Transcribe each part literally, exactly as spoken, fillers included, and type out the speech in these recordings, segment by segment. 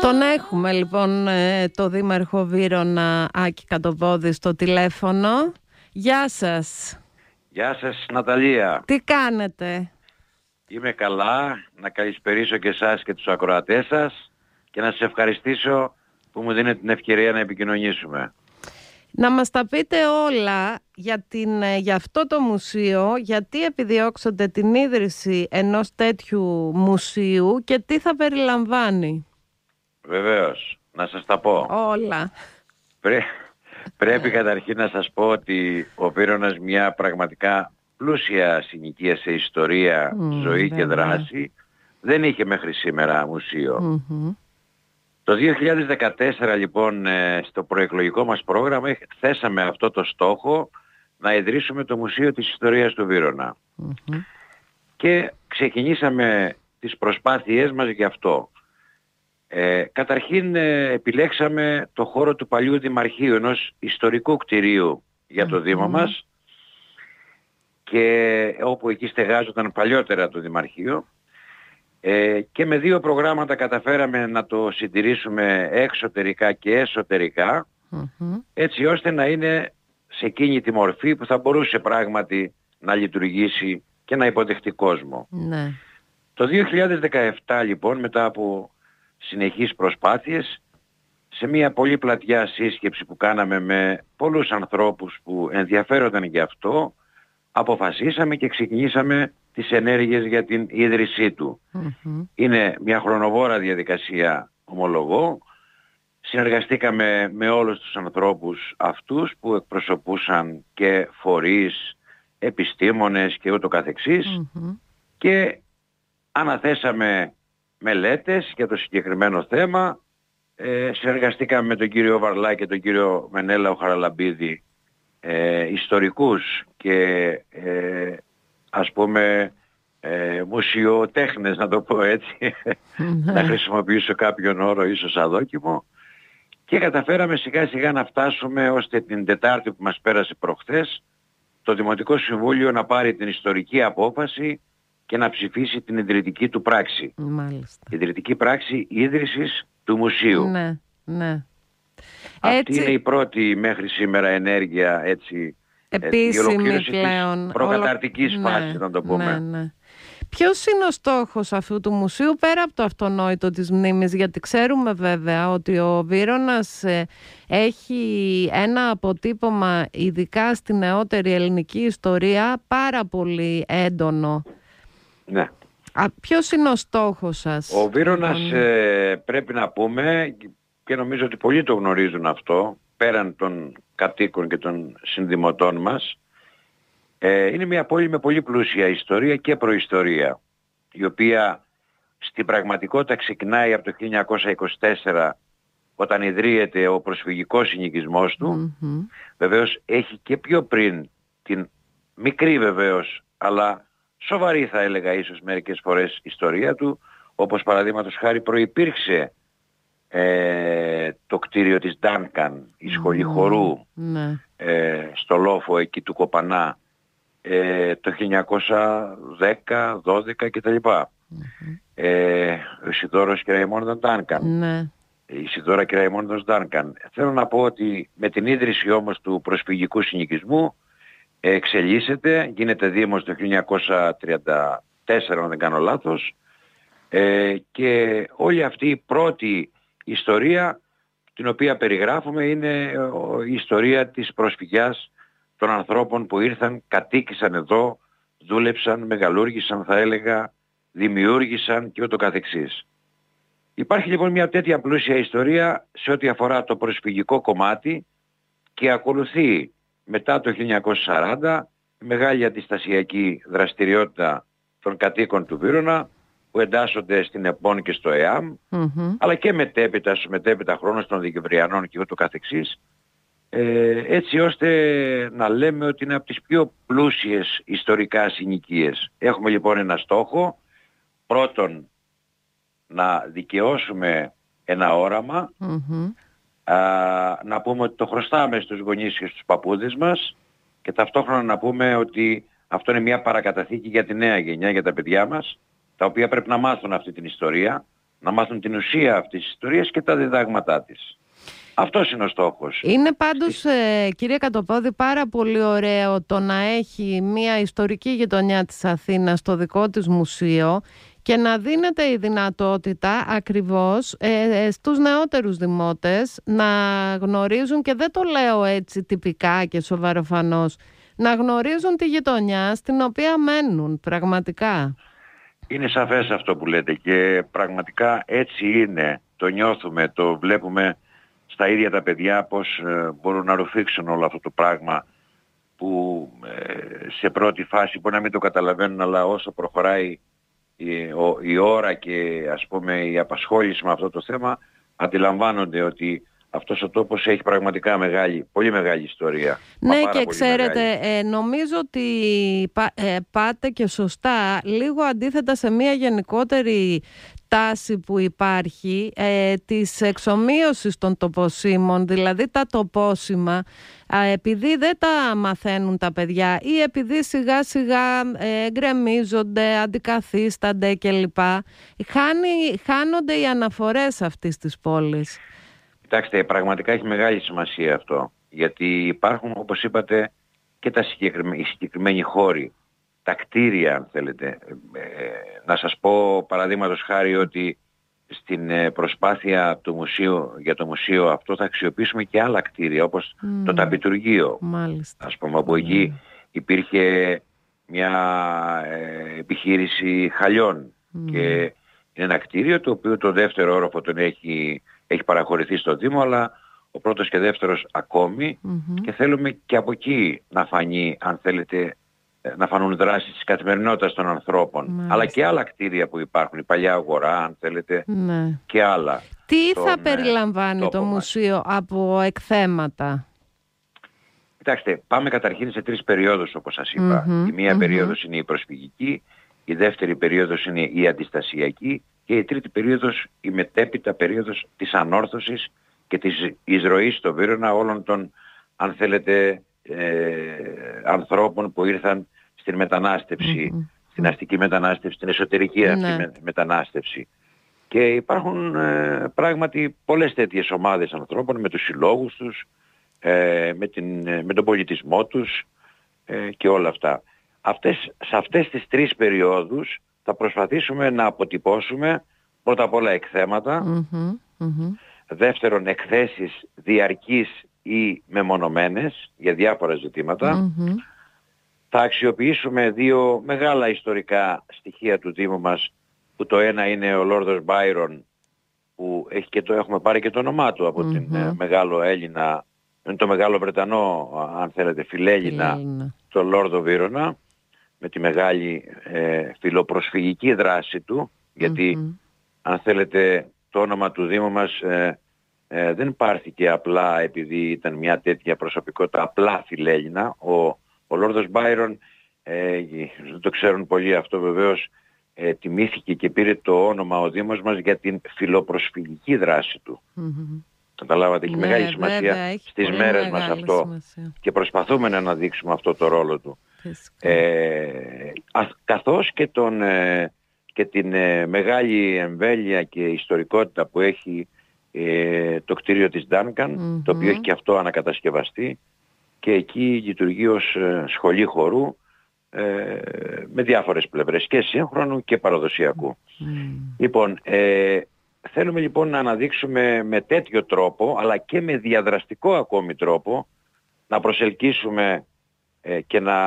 Τον έχουμε λοιπόν το Δήμαρχο Βύρωνα Άκη Κατοβόδη στο τηλέφωνο. Γεια σας. Γεια σας Ναταλία. Τι κάνετε? Είμαι καλά, να καλησπερίσω και εσάς και τους ακροατές σας και να σας ευχαριστήσω που μου δίνετε την ευκαιρία να επικοινωνήσουμε. Να μας τα πείτε όλα για, την, για αυτό το μουσείο, γιατί επιδιώξατε την ίδρυση ενός τέτοιου μουσείου και τι θα περιλαμβάνει. Βεβαίως, να σας τα πω. Όλα. Πρέ, πρέπει καταρχήν να σας πω ότι ο Βύρωνας μια πραγματικά πλούσια συνοικία σε ιστορία, mm, ζωή βέβαια. και δράση δεν είχε μέχρι σήμερα μουσείο. Mm-hmm. Το δύο χιλιάδες δεκατέσσερα λοιπόν στο προεκλογικό μας πρόγραμμα θέσαμε αυτό το στόχο να ιδρύσουμε το Μουσείο της Ιστορίας του Βύρωνα. Mm-hmm. Και ξεκινήσαμε τις προσπάθειές μας γι' αυτό. Ε, καταρχήν ε, επιλέξαμε το χώρο του παλιού Δημαρχείου, ενός ιστορικού κτηρίου για το mm-hmm. Δήμο μας, και όπου εκεί στεγάζονταν παλιότερα το Δημαρχείο. Ε, και με δύο προγράμματα καταφέραμε να το συντηρήσουμε εξωτερικά και εσωτερικά, mm-hmm. έτσι ώστε να είναι σε εκείνη τη μορφή που θα μπορούσε πράγματι να λειτουργήσει και να υποδεχτεί κόσμο. Ναι. Το δύο χιλιάδες δεκαεπτά λοιπόν, μετά από συνεχείς προσπάθειες, σε μια πολύ πλατιά σύσκεψη που κάναμε με πολλούς ανθρώπους που ενδιαφέρονταν για αυτό, αποφασίσαμε και ξεκινήσαμε τις ενέργειες για την ίδρυσή του. Mm-hmm. Είναι μια χρονοβόρα διαδικασία, ομολογώ. Συνεργαστήκαμε με όλους τους ανθρώπους αυτούς που εκπροσωπούσαν και φορείς, επιστήμονες και ούτω καθεξής, mm-hmm. και αναθέσαμε μελέτες για το συγκεκριμένο θέμα. Ε, συνεργαστήκαμε με τον κύριο Βαρλά και τον κύριο Μενέλαο Χαραλαμπίδη, ε, ιστορικούς και ε, ας πούμε ε, μουσιοτέχνες, να το πω έτσι, να χρησιμοποιήσω κάποιον όρο ίσως αδόκιμο, και καταφέραμε σιγά σιγά να φτάσουμε ώστε την Τετάρτη που μας πέρασε προχθές το Δημοτικό Συμβούλιο να πάρει την ιστορική απόφαση και να ψηφίσει την ιδρυτική του πράξη. Μάλιστα. Ιδρυτική πράξη ίδρυσης του μουσείου. Ναι, ναι. Αυτή έτσι... είναι η πρώτη μέχρι σήμερα ενέργεια, έτσι, επίσημη πλέον. Της προκαταρτικής Όλο... φάσης, ναι, να το πούμε. Ναι, ναι. Ποιος είναι ο στόχος αυτού του μουσείου πέρα από το αυτονόητο της μνήμης? Γιατί ξέρουμε βέβαια ότι ο Βύρωνας ε, έχει ένα αποτύπωμα, ειδικά στη νεότερη ελληνική ιστορία, πάρα πολύ έντονο. Ναι. Α, ποιος είναι ο στόχος σας? Ο Βύρωνας, ε, πρέπει να πούμε, και νομίζω ότι πολλοί το γνωρίζουν αυτό, πέραν των κατοίκων και των συνδημοτών μας, ε, είναι μια πόλη με πολύ πλούσια ιστορία και προϊστορία, η οποία στην πραγματικότητα ξεκινάει από το χίλια εννιακόσια είκοσι τέσσερα, όταν ιδρύεται ο προσφυγικός συνοικισμός του. Mm-hmm. Βεβαίως έχει και πιο πριν την μικρή βεβαίως, αλλά σοβαρή θα έλεγα ίσως μερικές φορές ιστορία του, όπως παραδείγματος χάρη προϋπήρξε ε, το κτίριο της Ντάνκαν, η σχολή mm, χορού, mm. ε, στο λόφο εκεί του Κοπανά, ε, το χίλια εννιακόσια δέκα, δώδεκα κτλ. Mm-hmm. Ε, ο Ισιδώρος και Ραϊμόνδος Ντάνκαν. Mm. Η Ισιδώρα και Ραϊμόνδος Ντάνκαν. Θέλω να πω ότι με την ίδρυση όμως του προσφυγικού συνοικισμού εξελίσσεται, γίνεται δήμος το χίλια εννιακόσια τριάντα τέσσερα, αν δεν κάνω λάθος, ε, και όλη αυτή η πρώτη ιστορία την οποία περιγράφουμε είναι η ιστορία της προσφυγιάς των ανθρώπων που ήρθαν, κατοίκησαν εδώ, δούλεψαν, μεγαλούργησαν θα έλεγα, δημιούργησαν και ούτω καθεξής. Υπάρχει λοιπόν μια τέτοια πλούσια ιστορία σε ό,τι αφορά το προσφυγικό κομμάτι, και ακολουθεί μετά το χίλια εννιακόσια σαράντα η μεγάλη αντιστασιακή δραστηριότητα των κατοίκων του Βύρωνα, που εντάσσονται στην ΕΠΟΝ και στο ΕΑΜ, mm-hmm. αλλά και μετέπειτα, μετέπειτα χρόνος των Δικευριανών και ούτω καθεξής, ε, έτσι ώστε να λέμε ότι είναι από τις πιο πλούσιες ιστορικά συνοικίες. Έχουμε λοιπόν ένα στόχο, πρώτον να δικαιώσουμε ένα όραμα, mm-hmm. α, να πούμε ότι το χρωστάμε στους γονείς και στους παππούδες μας, και ταυτόχρονα να πούμε ότι αυτό είναι μια παρακαταθήκη για τη νέα γενιά, για τα παιδιά μας, τα οποία πρέπει να μάθουν αυτή την ιστορία, να μάθουν την ουσία αυτής της ιστορίας και τα διδάγματά της. Αυτός είναι ο στόχος. Είναι πάντως, ε, κύριε Κατοπόδη, πάρα πολύ ωραίο το να έχει μια ιστορική γειτονιά της Αθήνας στο δικό της μουσείο και να δίνεται η δυνατότητα ακριβώς ε, στους νεότερους δημότες να γνωρίζουν, και δεν το λέω έτσι τυπικά και σοβαροφανώς, να γνωρίζουν τη γειτονιά στην οποία μένουν πραγματικά. Είναι σαφές αυτό που λέτε και πραγματικά έτσι είναι. Το νιώθουμε, το βλέπουμε στα ίδια τα παιδιά πώς ε, μπορούν να ρουφήξουν όλο αυτό το πράγμα που ε, σε πρώτη φάση μπορεί να μην το καταλαβαίνουν, αλλά όσο προχωράει η, ο, η ώρα και ας πούμε η απασχόληση με αυτό το θέμα, αντιλαμβάνονται ότι αυτός ο τόπος έχει πραγματικά μεγάλη, πολύ μεγάλη ιστορία. Ναι, και ξέρετε, ε, νομίζω ότι πά, ε, πάτε και σωστά λίγο αντίθετα σε μια γενικότερη τάση που υπάρχει ε, της εξομοίωσης των τοποσύμων, δηλαδή τα τοπόσημα, ε, επειδή δεν τα μαθαίνουν τα παιδιά ή επειδή σιγά σιγά ε, γκρεμίζονται, αντικαθίστανται κλπ. Χάνει, χάνονται οι αναφορές αυτής της πόλης. Κοιτάξτε, πραγματικά έχει μεγάλη σημασία αυτό, γιατί υπάρχουν, όπως είπατε, και τα συγκεκριμέ... οι συγκεκριμένοι χώροι, τα κτίρια, αν θέλετε. Ε, να σας πω παραδείγματος χάρη ότι στην προσπάθεια του μουσείου, για το μουσείο αυτό θα αξιοποιήσουμε και άλλα κτίρια, όπως mm. το ταπιτουργείο. Μάλιστα. Ας πούμε, από εκεί mm. υπήρχε μια ε, επιχείρηση χαλιών mm. και είναι ένα κτίριο το οποίο το δεύτερο όροφο τον έχει... έχει παραχωρηθεί στο Δήμο, αλλά ο πρώτος και δεύτερος ακόμη mm-hmm. και θέλουμε και από εκεί να φανεί, αν θέλετε, να φανούν δράσεις της καθημερινότητας των ανθρώπων. Μάλιστα. Αλλά και άλλα κτίρια που υπάρχουν, η παλιά αγορά, αν θέλετε, ναι. και άλλα. Τι τον, θα περιλαμβάνει το μουσείο μας από εκθέματα? Κοιτάξτε, πάμε καταρχήν σε τρεις περιόδους, όπως σας είπα. Mm-hmm. Η μία mm-hmm. περίοδος είναι η προσφυγική, η δεύτερη περίοδος είναι η αντιστασιακή και η τρίτη περίοδος, η μετέπειτα περίοδος της ανόρθωσης και της εισρωής στο Βύρωνα όλων των, αν θέλετε, ε, ανθρώπων που ήρθαν στην μετανάστευση, mm-hmm. στην αστική μετανάστευση, στην εσωτερική mm-hmm. αυτή με, μετανάστευση. Και υπάρχουν ε, πράγματι πολλές τέτοιες ομάδες ανθρώπων με τους συλλόγους τους, ε, με, την, με τον πολιτισμό τους ε, και όλα αυτά. Αυτές, σε αυτές τις τρεις περιόδους θα προσπαθήσουμε να αποτυπώσουμε πρώτα απ' όλα εκθέματα, mm-hmm, mm-hmm. δεύτερον εκθέσεις διαρκείς ή μεμονωμένες για διάφορα ζητήματα. Mm-hmm. Θα αξιοποιήσουμε δύο μεγάλα ιστορικά στοιχεία του Δήμου μας, που το ένα είναι ο Λόρδος Μπάιρον, που έχει και το, έχουμε πάρει και το όνομά του από mm-hmm. την ε, μεγάλο Έλληνα, είναι το μεγάλο Βρετανό, αν θέλετε, φιλέλληνα, το Λόρδο Βύρωνα, με τη μεγάλη ε, φιλοπροσφυγική δράση του, γιατί mm-hmm. αν θέλετε το όνομα του Δήμου μας ε, ε, δεν πάρθηκε απλά επειδή ήταν μια τέτοια προσωπικότητα απλά φιλέλληνα. Ο, ο Λόρδος Μπάιρον, ε, δεν το ξέρουν πολλοί αυτό βεβαίως, ε, τιμήθηκε και πήρε το όνομα ο Δήμος μας για την φιλοπροσφυγική δράση του. Mm-hmm. Καταλάβατε, έχει ναι, μεγάλη σημασία βέβαια, έχει στις μέρες μας αυτό σημασία. Και προσπαθούμε να αναδείξουμε αυτό το ρόλο του. Ε, καθώς και, τον, ε, και την ε, μεγάλη εμβέλεια και ιστορικότητα που έχει ε, το κτίριο της Duncan, mm-hmm. το οποίο έχει και αυτό ανακατασκευαστεί και εκεί λειτουργεί ως ε, σχολή χορού ε, με διάφορες πλευρές και σύγχρονου και παραδοσιακού. Mm. Λοιπόν, ε, θέλουμε λοιπόν να αναδείξουμε με τέτοιο τρόπο, αλλά και με διαδραστικό ακόμη τρόπο, να προσελκύσουμε ε, και να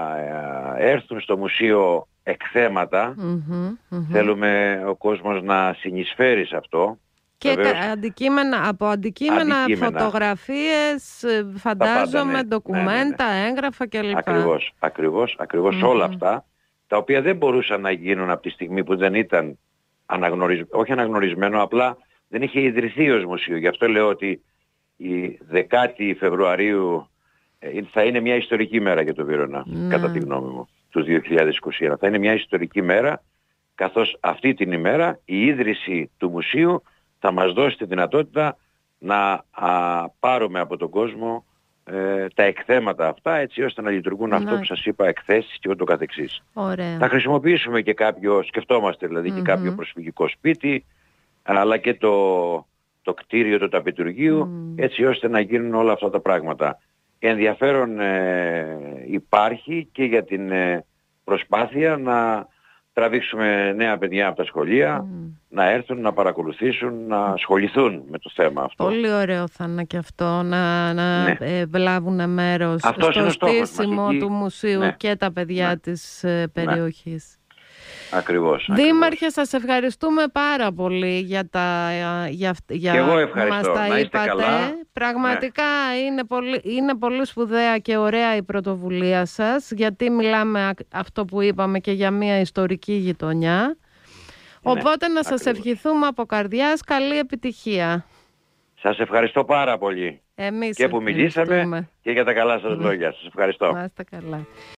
ε, έρθουν στο μουσείο εκθέματα. Mm-hmm, mm-hmm. Θέλουμε ο κόσμος να συνεισφέρει σε αυτό. Και βεβαίως, αντικείμενα, από αντικείμενα, αντικείμενα, φωτογραφίες, φαντάζομαι, πάντα, ναι, ντοκουμέντα, ναι, ναι, ναι. έγγραφα κλπ. Ακριβώς, ακριβώς, ακριβώς mm-hmm. όλα αυτά, τα οποία δεν μπορούσαν να γίνουν από τη στιγμή που δεν ήταν αναγνωρισμένο, όχι αναγνωρισμένο, απλά δεν είχε ιδρυθεί ως μουσείο. Γι' αυτό λέω ότι η δέκατη Φεβρουαρίου θα είναι μια ιστορική μέρα για το Βύρωνα, mm. κατά τη γνώμη μου, του δύο χιλιάδες είκοσι ένα. Θα είναι μια ιστορική μέρα, καθώς αυτή την ημέρα η ίδρυση του μουσείου θα μας δώσει τη δυνατότητα να α, πάρουμε από τον κόσμο ε, τα εκθέματα αυτά, έτσι ώστε να λειτουργούν να. αυτό που σας είπα, εκθέσεις και ούτω καθεξής. Ωραία. Θα χρησιμοποιήσουμε και κάποιο, σκεφτόμαστε δηλαδή mm-hmm. και κάποιο προσφυγικό σπίτι, αλλά και το, το κτίριο του ταπετουργείου, mm. έτσι ώστε να γίνουν όλα αυτά τα πράγματα. Ενδιαφέρον ε, υπάρχει και για την ε, προσπάθεια να τραβήξουμε νέα παιδιά από τα σχολεία, mm. να έρθουν, να παρακολουθήσουν, να ασχοληθούν με το θέμα αυτό. Πολύ ωραίο θα είναι και αυτό, να, να ναι. ε, βλάβουν μέρος Αυτός στο στήσιμο του μουσείου ναι. και τα παιδιά ναι. της ε, περιοχής. Ναι. Ακριβώς. Δήμαρχε, ακριβώς. σας ευχαριστούμε πάρα πολύ για τα για, για και εγώ ευχαριστώ. Μας τα να είστε είπατε. Καλά. Πραγματικά ναι. είναι, πολύ, είναι πολύ σπουδαία και ωραία η πρωτοβουλία σας, γιατί μιλάμε αυτό που είπαμε και για μια ιστορική γειτονιά. Ναι, οπότε να σας ακριβώς. ευχηθούμε από καρδιάς καλή επιτυχία. Σας ευχαριστώ πάρα πολύ. Εμείς και που μιλήσαμε και για τα καλά σας λόγια. Σας ευχαριστώ. Να είστε καλά.